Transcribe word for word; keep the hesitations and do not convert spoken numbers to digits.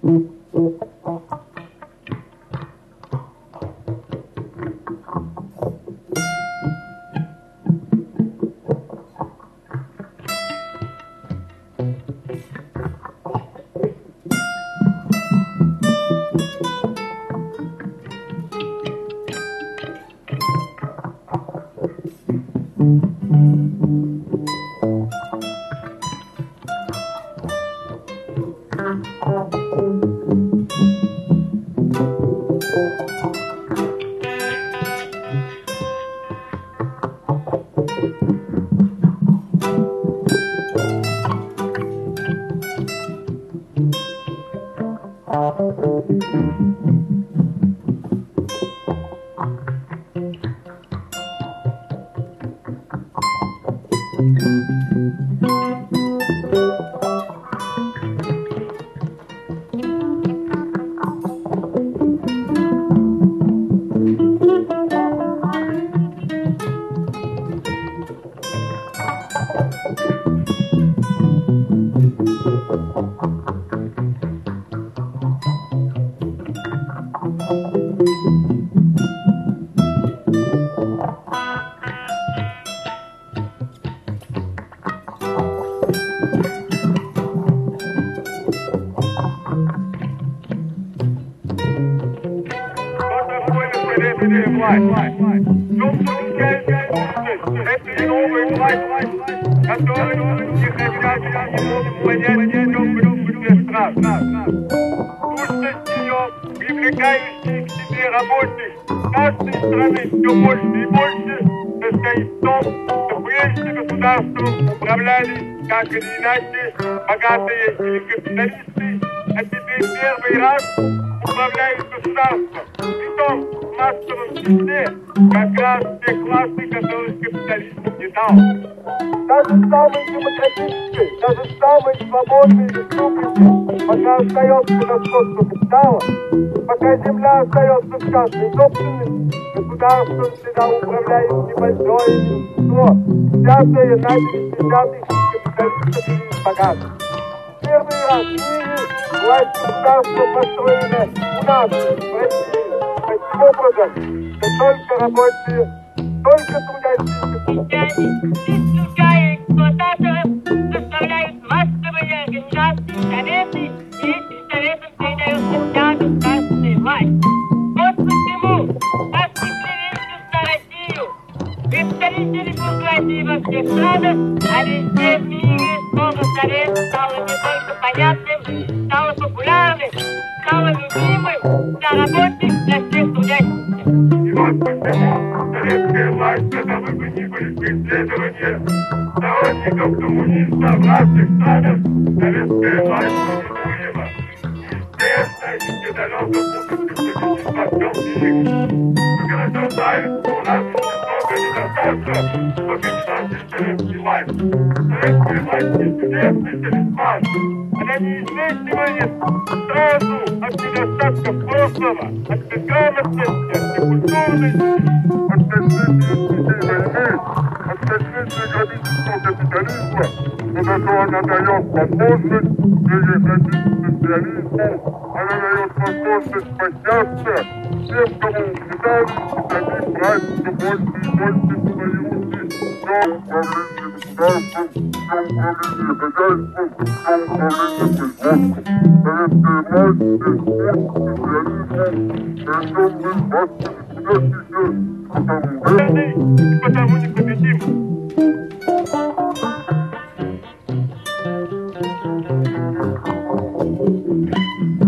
Пока земля остается в частной собственности, государством всегда управляет небольшое меньшинство, взятое на десятых капиталистов и богатых. Первый раз в мире власть государства построена у нас, в России, таким образом, что только рабочие, только трудящиеся. Исключая эксплуататоров, составляют массовые организации, советы, и этим советам передается вся государственная власть. Вот почему, осуществили на Россию, представители буржуазии во всех странах, а везде в мире слово «совет» стало не только понятным, стало популярным, стало любимым для рабочих, для всех трудящихся. И вот почему советская власть, когда бы вы ни были преследования сторонников коммунистов в разных странах, советская власть неминуема. Естественно, и недалеко будут представители во всем мире. Вы хорошо знаете, что у нас много недостатков в организации советской власти. Советская власть не чудесный талисман. Она не излечивает сразу от недостатков прошлого, от безграмотности, от некультурности, от тащения войны, от тащения грабительского капитализма, но зато она дает возможность переходить к социализму, она дает возможность подняться всем, кому угнетали, и самим брать все больше и больше свои руки, все управление государством, все управление хозяйством, все управление производством. Советская власть без социализма, рожденный массами трудящихся, потому верный и потому непобедимый. Thank you.